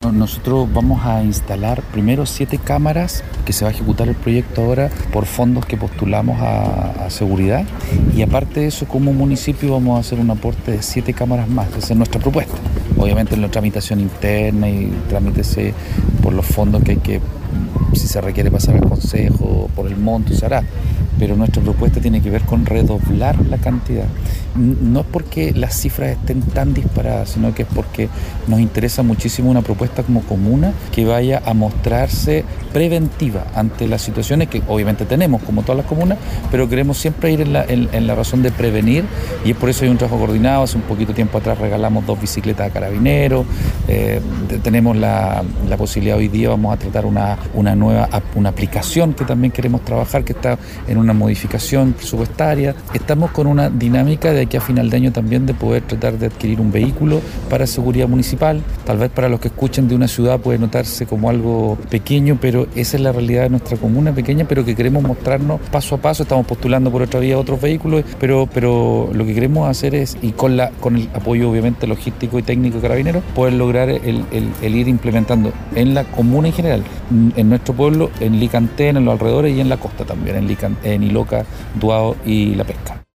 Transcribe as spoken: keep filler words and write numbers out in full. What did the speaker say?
Nosotros vamos a instalar primero siete cámaras, que se va a ejecutar el proyecto ahora por fondos que postulamos a, a seguridad, y aparte de eso, como municipio vamos a hacer un aporte de siete cámaras más. Esa es nuestra propuesta. Obviamente en la tramitación interna y trámitese por los fondos que hay que, si se requiere pasar al consejo, por el monto se hará. Pero nuestra propuesta tiene que ver con redoblar la cantidad. No es porque las cifras estén tan disparadas, sino que es porque nos interesa muchísimo una propuesta como comuna que vaya a mostrarse preventiva ante las situaciones que obviamente tenemos, como todas las comunas, pero queremos siempre ir en la, en, en la razón de prevenir, y es por eso hay un trabajo coordinado. Hace un poquito tiempo atrás regalamos dos bicicletas a carabineros, eh, tenemos la, la posibilidad hoy día, vamos a tratar una, una nueva una aplicación que también queremos trabajar, que está en una modificación presupuestaria. Estamos con una dinámica de aquí a final de año también de poder tratar de adquirir un vehículo para seguridad municipal. Tal vez para los que escuchen de una ciudad puede notarse como algo pequeño, pero esa es la realidad de nuestra comuna, pequeña, pero que queremos mostrarnos paso a paso. Estamos postulando por otra vía otros vehículos, pero, pero lo que queremos hacer es, y con, la, con el apoyo obviamente logístico y técnico de Carabineros, poder lograr el, el, el ir implementando en la comuna en general, en nuestro pueblo, en Licantén, en los alrededores y en la costa también, en, Lican, en Iloca, Duao y La Pesca.